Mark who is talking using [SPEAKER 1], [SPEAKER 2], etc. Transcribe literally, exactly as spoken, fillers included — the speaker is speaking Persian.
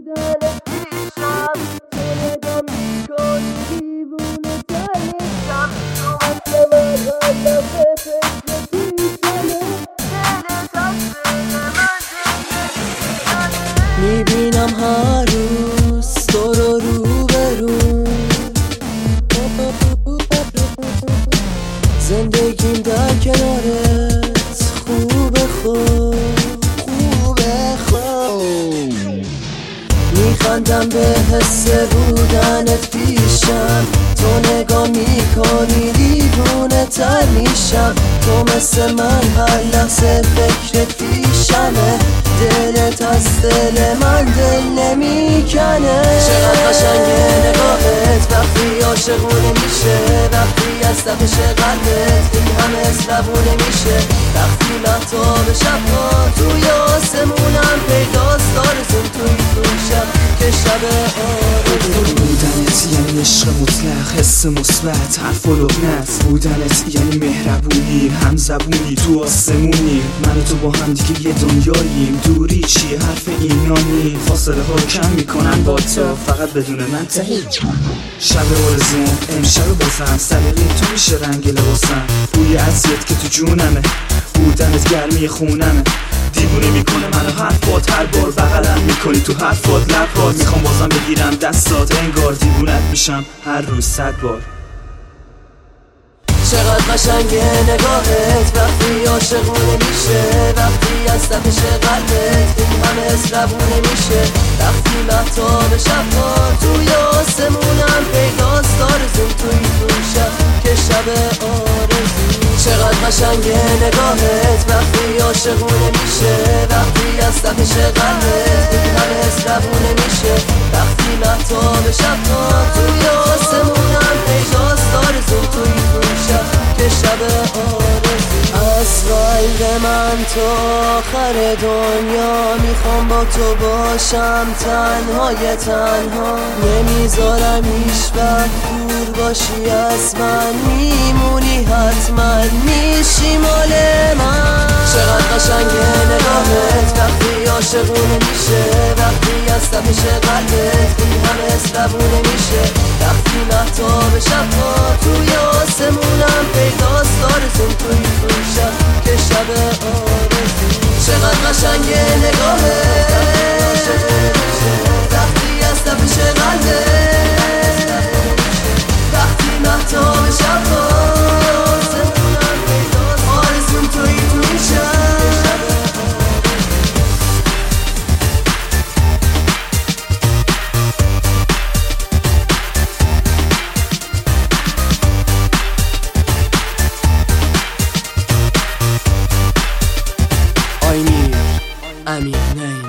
[SPEAKER 1] بودنت پیشم تو نگاه میکنی دیوونه تر میشم تو مثل من هر لحظه فکر پیشمه دلت از دل من میبینم هر روز تو رو روبرو زندگیم در کنارت خوبه خوب خوبه خوب میخندم به حس بودنت پیشم تو نگاه میکنی دیوونه تر میشم تو مثل من هر لحظه فکر پیشمه دلت از دل من دل نمیکنه چقدر قشنگه نگاهت وقتی عاشقونه میشه وقتی از تپش قلبت این همه اسلبونه میشه وقتی مهتاب شبها توی آسمونم پیداست آرزوم توی تو شب که شب آرزو
[SPEAKER 2] بودنت یعنی عشق مطلق حس مثبت حرف و لغنت بودنت یعنی مهربونی هم زبونی تو آسمونی من و تو با هم دیگه یه دنیاییم دوری چی حرف اینانی فاصله ها رو کم میکنن با تو فقط بدون من تهی شب آرزوم امشب بازم سلیقه تو میشه رنگ لباسم بوی عطرت که تو جونمه بودنت گرمی خونمه دیوونه میکنه منو حرفات هر بار بغلم میکنی تو حرفات لبات میخوام بازم بگیرم دستات انگار دیوونت میشم هر روز صد بار
[SPEAKER 1] چقدر قشنگه نگاهت وقتی عاشقونه میشه وقتی از تپش قلبت این همه اسلبونه میشه وقتی مهتاب شبها توی آسمونم پیداست آرزوم توی تو شب که شب آرزو چقدر قشنگه نگاهت وقتی عاشقونه میشه وقتی از تپش قلبت این همه اسلبونه میشه وقتی مهتاب شبها توی آسمونم پیداست آرزوم توی تو شب که شب آرزو از قلب من تا آخر دنیا میخوام با تو باشم تنهای تنها نمیذارم هیچ وقت دور باشی از من میمونی حتما میشی مال من چقدر قشنگه نگاهت وقتی عاشقونه میشه وقتی از تپش قلبت این همه اسلبونه میشه وقتی مهتاب شبها توی آسمونم پیداست آرزوم توی تو شب که شب آرزو چقدر قشنگه نگاهت وقتی از تپش قلبت وقتی مهتاب شبها آرزوم توی تو شب امیر نعیم